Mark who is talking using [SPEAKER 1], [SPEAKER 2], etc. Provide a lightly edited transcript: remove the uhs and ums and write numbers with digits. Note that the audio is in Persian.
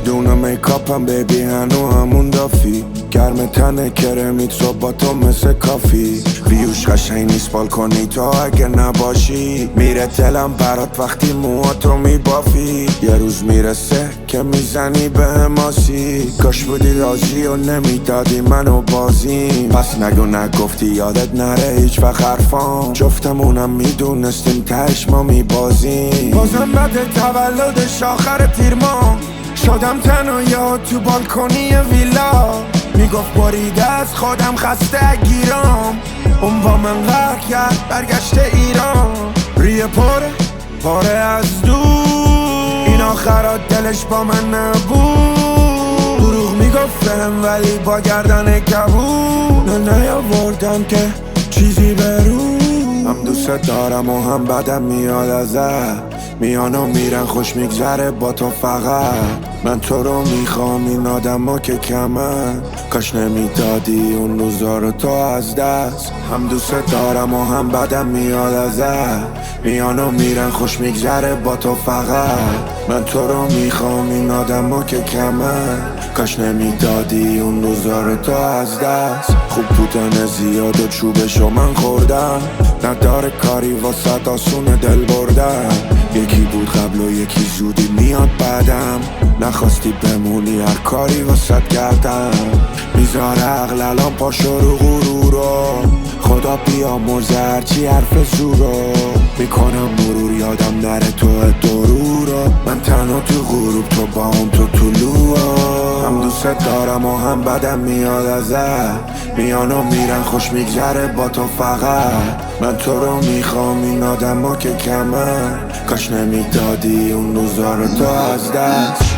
[SPEAKER 1] بدون میکاپم بیبی هنو همون دافی گرم تنه کرمیت رو با تو مثل کافی ویوش قشنگ نیست بالکنی تو اگه نباشی میره دلم برات وقتی موهاتو میبافی یه روز میرسه که میزنی به هماسی کاش بودی راضی و نمیدادی منو بازیم پس نگو نگفتی یادت نره هیچ وقت حرفام جفتمونم میدونستیم تهش ما میبازیم بازم بعد تولدش آخر تیر ماه شدم تنها تو بالکنی ویلا میگفت باریده از خودم خسته گیرام اون با من غرق کرد برگشت ایران ریه پاره از دور این آخرات دلش با من نبود دروغ میگفت بهم ولی با گردن کبود نیاوردم که چیزی برو هم دوست دارم و هم بدم میاد ازت میان و میرن خوش میگذره با تو فقط من تو رو میخوام این آدم ها که کمن کاش نمیدادی اون روزا رو تو از دست هم دوست دارم و هم بدم میاد ازت میان و میرن خوش میگذره با تو فقط من تو رو میخوام این آدم ها که کمن کاش نمیدادی اون روزا رو تو از دست خوب بودن زیاد و چوبشو من خوردم نداره کاری واسه آسون دل بردم یکی بود قبل و یکی زودی میاد بعدم نخواستی بمونی هر کاری واسه کردم میذاره عقل الان پاشو رو غرورو خدا بیامرزه هرچی حرف زورو میکنم مرور یادم نره تو درورو من تنها تو غروب تو با هم تو طلوع هم دوست دارم و هم بدم میاد ازت میان و میرن خوش میگذره با تو فقط من تو رو میخوام این آدم ها که کمن کاش نمیدادی اون روزا رو تو از دست